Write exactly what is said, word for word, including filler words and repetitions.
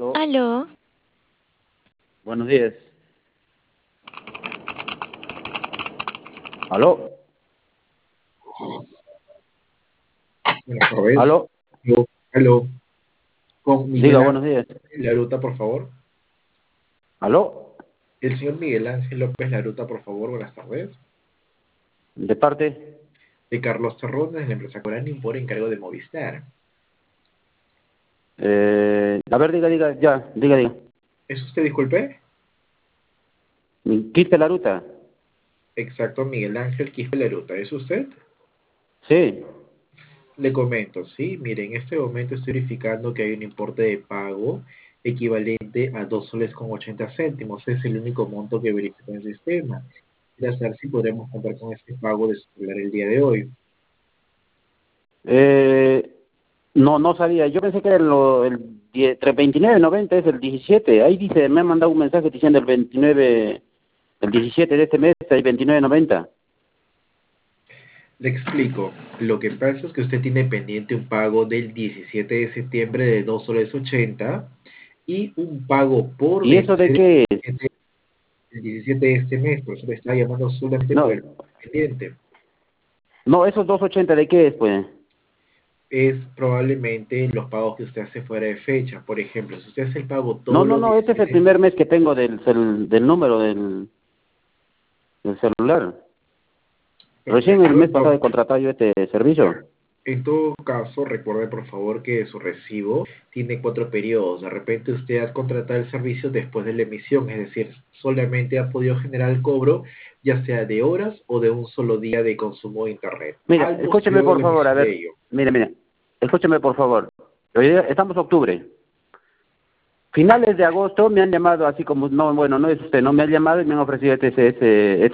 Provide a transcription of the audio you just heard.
Aló. Buenos días. ¿Aló? Buenas tardes. ¿Aló? Aló, aló. Con Diga, Miguel buenos Ángel días. Laruta, por favor. ¿Aló? El señor Miguel Ángel López Laruta, por favor. Buenas tardes. ¿De parte? De Carlos Terrones, de la empresa Corani, por encargo de Movistar. Eh, a ver, diga, diga, ya, diga, diga. ¿Es usted, disculpe? ¿Quispe la ruta? Exacto, Miguel Ángel Quispe Laruta. ¿Es usted? Sí. Le comento, sí. Mire, en este momento estoy verificando que hay un importe de pago equivalente a dos soles con ochenta céntimos. Es el único monto que verifica en el sistema. Quiero saber si podremos contar con este pago de su celular el día de hoy. Eh, no, no sabía. Yo pensé que era lo, el die- entre veintinueve y noventa es el diecisiete. Ahí dice, me han mandado un mensaje diciendo el veintinueve, el diecisiete de este mes, hay veintinueve noventa. Le explico. Lo que pasa es que usted tiene pendiente un pago del diecisiete de septiembre de dos soles ochenta y un pago por ¿Y eso de vencer qué es? el diecisiete de este mes. Por eso le está llamando solamente por No, el pendiente. no, esos dos ochenta de qué es, pues. Es probablemente los pagos que usted hace fuera de fecha. Por ejemplo, si usted hace el pago No, todos no, los no, este es el diecisiete, primer mes que tengo del, cel- del número del, del celular. Recién el perfecto. mes En pasado todo, he contratado yo este servicio. en todo caso, recuerde por favor que su recibo tiene cuatro periodos. De repente usted ha contratado el servicio después de la emisión, es decir, solamente ha podido generar el cobro, ya sea de horas o de un solo día de consumo de Internet. Mira, Al escúcheme posterior de por la favor, a emisión de ver. ello. Mire, mire. Escúcheme por favor. Hoy día estamos octubre. Finales de agosto me han llamado así como, no, bueno, no es usted, no me han llamado y me han ofrecido este, este, este